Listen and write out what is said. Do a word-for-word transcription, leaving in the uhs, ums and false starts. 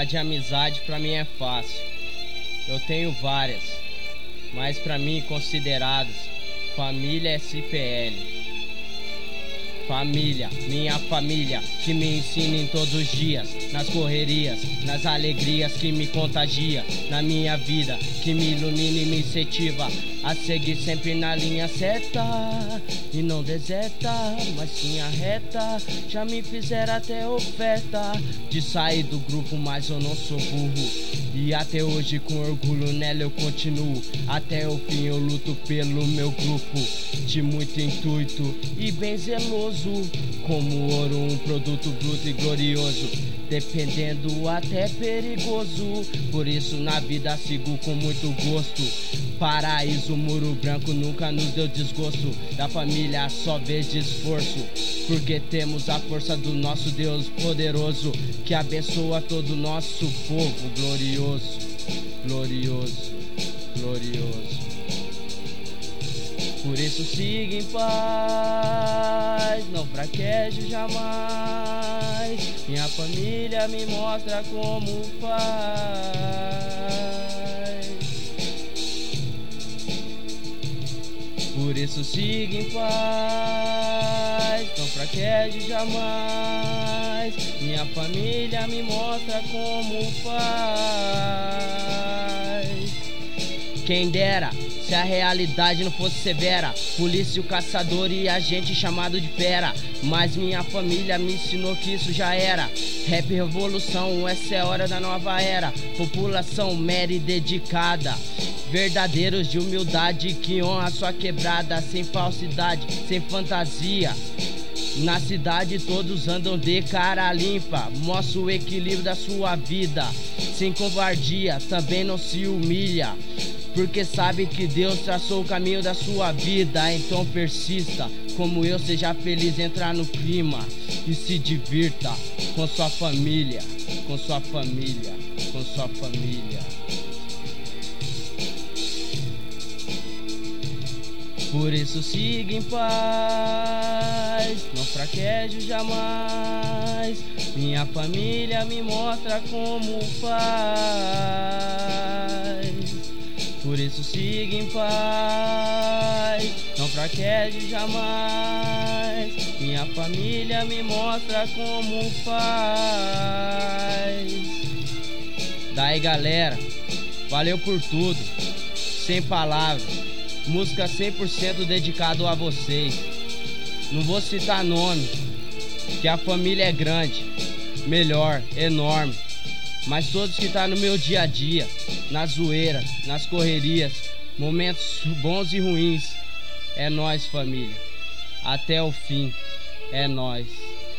Falar de amizade pra mim é fácil. Eu tenho várias, mas pra mim consideradas família S P L. Família, minha família, que me ensina em todos os dias, nas correrias, nas alegrias que me contagia, na minha vida, que me ilumina e me incentiva a seguir sempre na linha certa e não deserta, mas sim a reta. Já me fizeram até oferta de sair do grupo, mas eu não sou burro. E até hoje com orgulho nela eu continuo. Até o fim eu luto pelo meu grupo, de muito intuito e bem zeloso. Como ouro, um produto bruto e glorioso, dependendo até perigoso. Por isso na vida sigo com muito gosto. Paraíso, muro branco nunca nos deu desgosto. Da família só vez de esforço, porque temos a força do nosso Deus poderoso, que abençoa todo o nosso povo. Glorioso, glorioso, glorioso. Por isso siga em paz, não fraqueje jamais. Minha família me mostra como faz. Por isso siga em paz, não fraqueje jamais. Minha família me mostra como faz. Quem dera se a realidade não fosse severa, polícia, o caçador e a gente chamado de fera. Mas minha família me ensinou que isso já era. Rap revolução, essa é a hora da nova era. População mera e dedicada, verdadeiros de humildade que honra sua quebrada, sem falsidade, sem fantasia. Na cidade todos andam de cara limpa, mostra o equilíbrio da sua vida, sem covardia, também não se humilha, porque sabe que Deus traçou o caminho da sua vida. Então persista, como eu, seja feliz, entrar no clima e se divirta com sua família, com sua família, com sua família. Por isso siga em paz, não fraqueje jamais. Minha família me mostra como faz. Por isso siga em paz, não fraqueje jamais. Minha família me mostra como faz. Daí galera, valeu por tudo, sem palavras. Música cem por cento dedicado a vocês. Não vou citar nome, que a família é grande, melhor, enorme. Mas todos que tá no meu dia a dia, na zoeira, nas correrias, momentos bons e ruins, é nóis família. Até o fim, é nóis.